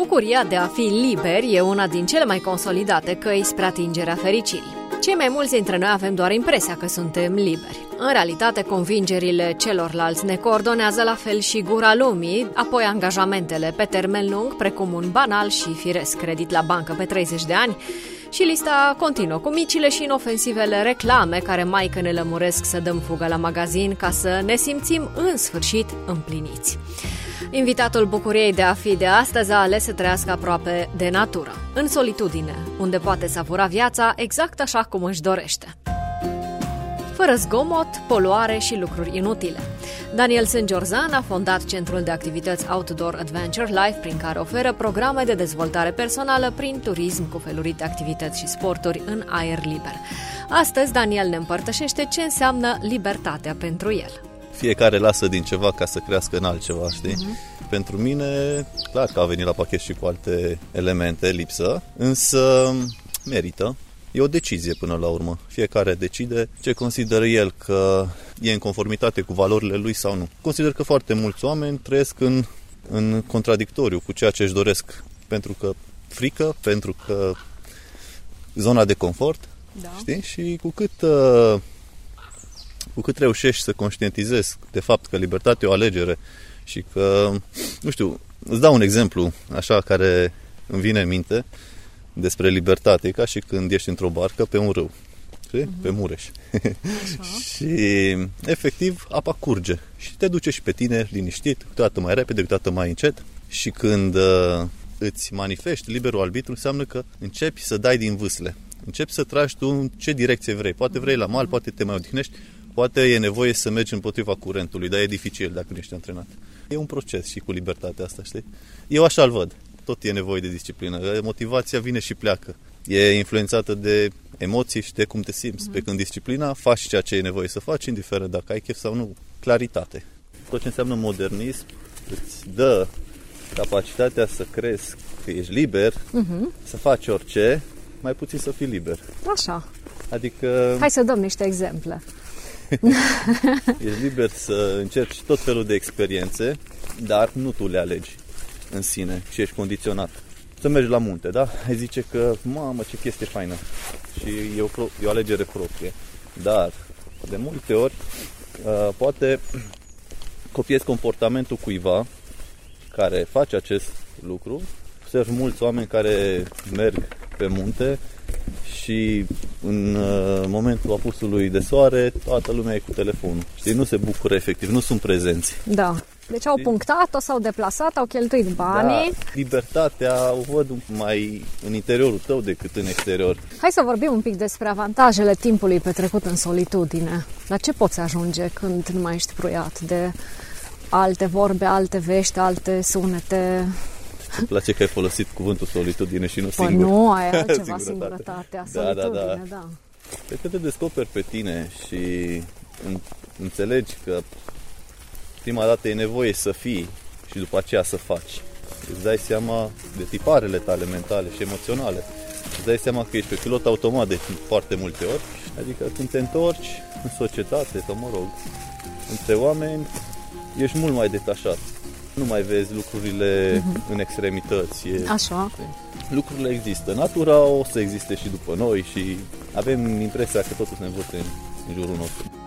Bucuria de a fi liberi e una din cele mai consolidate căi spre atingerea fericirii. Cei mai mulți dintre noi avem doar impresia că suntem liberi. În realitate, convingerile celorlalți ne coordonează, la fel și gura lumii, apoi angajamentele pe termen lung, precum un banal și firesc credit la bancă pe 30 de ani, și lista continuă cu micile și inofensivele reclame care mai că ne lămuresc să dăm fugă la magazin ca să ne simțim în sfârșit împliniți. Invitatul Bucuriei de a fi de astăzi a ales să trăiască aproape de natură, în solitudine, unde poate savura viața exact așa cum își dorește. Fără zgomot, poluare și lucruri inutile. Daniel Sângeorzan a fondat Centrul de Activități Outdoor Adventure Life, prin care oferă programe de dezvoltare personală prin turism cu felurite activități și sporturi în aer liber. Astăzi, Daniel ne împărtășește ce înseamnă libertatea pentru el. Fiecare lasă din ceva ca să crească în altceva, știi? Pentru mine, clar că a venit la pachet și cu alte elemente, lipsă, însă merită. E o decizie până la urmă. Fiecare decide ce consideră el că e în conformitate cu valorile lui sau nu. Consider că foarte mulți oameni trăiesc în contradictoriu cu ceea ce își doresc, pentru că frică, pentru că zona de confort, da. Știi? Și cu cât reușești să conștientizezi de fapt că libertatea e o alegere și că, nu știu, îți dau un exemplu așa care îmi vine în minte despre libertate, e ca și când ești într-o barcă pe un râu, știi? Pe Mureș. Și efectiv apa curge și te duce și pe tine liniștit, câteodată mai repede, câteodată mai încet, și când îți manifesti liberul arbitru, înseamnă că începi să dai din vâsle, începi să tragi tu în ce direcție vrei. Poate vrei la mal, poate te mai odihnești, poate e nevoie să mergi împotriva curentului, dar e dificil dacă nu ești antrenat. E un proces și cu libertatea asta, știi? Eu așa îl văd. Tot e nevoie de disciplină. Motivația vine și pleacă. E influențată de emoții și de cum te simți. Pe când disciplina, faci ceea ce e nevoie să faci, indiferent dacă ai chef sau nu. Claritate. Tot ce înseamnă modernism îți dă capacitatea să crezi că ești liber, să faci orice, mai puțin să fii liber. Așa. Adică... Hai să dăm niște exemple. Ești liber să încerci tot felul de experiențe, dar nu tu le alegi în sine și ești condiționat. Să mergi la munte, da? Ai zice că, mamă, ce chestie faină. Și e o alegere proprie. Dar, de multe ori, poate copiezi comportamentul cuiva care face acest lucru. Observ mulți oameni care merg pe munte și în momentul apusului de soare toată lumea e cu telefonul. Știi, nu se bucură efectiv, nu sunt prezenți. Da. Deci au punctat-o, s-au deplasat, au cheltuit banii. Da, libertatea o văd mai în interiorul tău decât în exterior. Hai să vorbim un pic despre avantajele timpului petrecut în solitudine. La ce poți ajunge când nu mai ești pruiat de alte vorbe, alte vești, alte sunete? Îmi place că ai folosit cuvântul solitudine și nu singur. Păi nu, ai altceva, singurătatea, solitudine, da. Cred că te descoperi pe tine și înțelegi că prima dată e nevoie să fii și după aceea să faci. Îți dai seama de tiparele tale mentale și emoționale. Îți dai seama că ești pe pilot automat de foarte multe ori. Adică când te întorci în societate sau, mă rog, între oameni, ești mult mai detașat. Nu mai vezi lucrurile în extremități. Așa. Lucrurile există. Natura o să existe și după noi și avem impresia că totul se învârte în jurul nostru.